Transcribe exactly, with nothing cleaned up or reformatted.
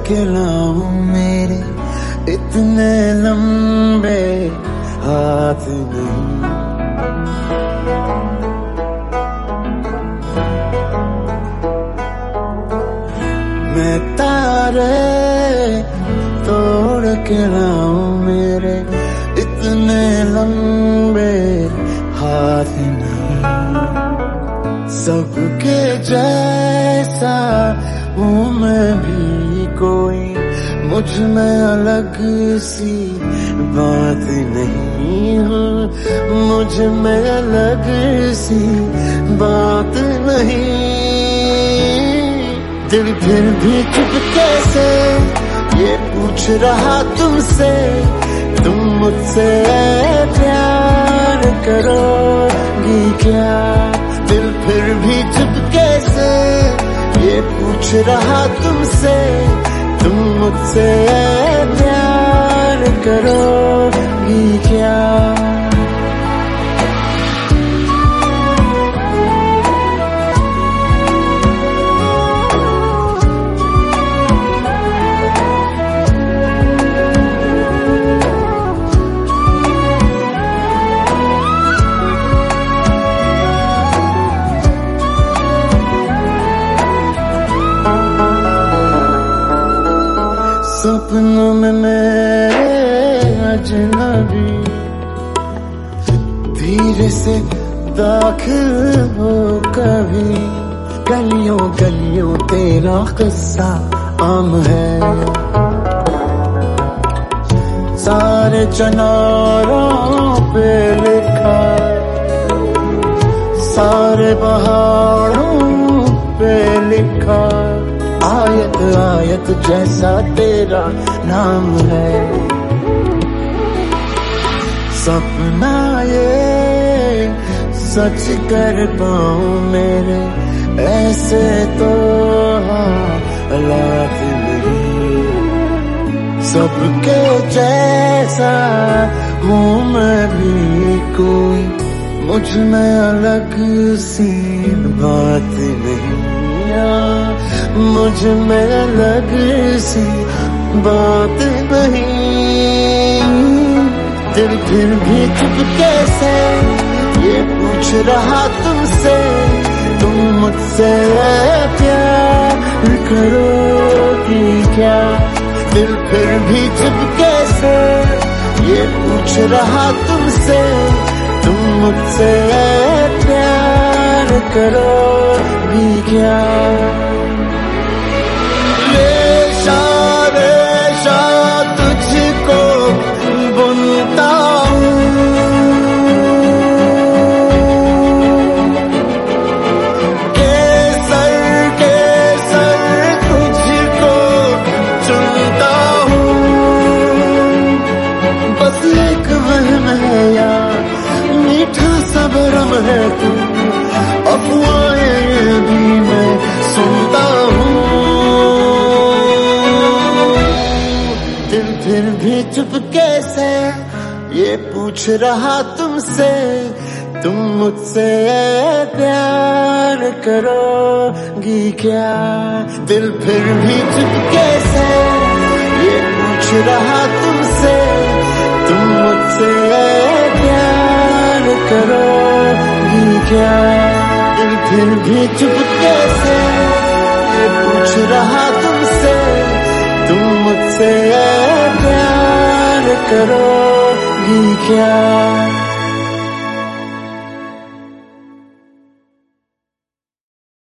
के लाऊं मेरे इतने लंबे हाथ नहीं। मैं तारे तोड़ के लाऊं मेरे इतने लंबे हाथ नहीं। सबके जैसा हूँ मैं भी कोई, मुझ में अलग सी बात नहीं हूँ, मुझ में अलग सी बात नहीं। दिल फिर भी चुपके से ये पूछ रहा तुमसे, तुम मुझसे प्यार करोगी क्या? दिल फिर भी चुपके से ये पूछ रहा तुमसे, तुम मुझसे प्यार करोगी क्या? सपनों में मेरे अजनबी धीरे से दाखिल हो कभी, गलियों गलियों तेरा किस्सा आम है। सारे चनारों पे लिखा, सारे पहाड़ों पे लिखा, आयत आयत जैसा तेरा नाम है। सपना ये सच कर पाऊं मेरे ऐसे तो हालात नहीं। सबके जैसा हूँ मैं भी कोई, मुझ में अलग सी बात नहीं, मुझ में अलग सी बात नहीं। दिल फिर भी चुपके से ये पूछ रहा तुमसे, तुम मुझसे प्यार करोगी क्या? दिल फिर भी चुपके से ये पूछ रहा तुमसे, तुम मुझसे प्यार करोगी क्या? रेशा रेशा तुझको बुनता हूँ, केसर केसर तुझको चुनता हूँ। बस एक वहम है यार, मीठा सा भरम है तू, अफवाहें भी मैं सुनता हूँ। दिल फिर भी चुपके से ये पूछ रहा तुमसे, तुम मुझसे प्यार करोगी क्या? दिल फिर भी चुपके से ये पूछ रहा तुमसे, तुम मुझसे प्यार करोगी क्या? दिल फिर भी चुपके से ये पूछ रहा तुमसे, तुम मुझसे प्यार करोगी क्या?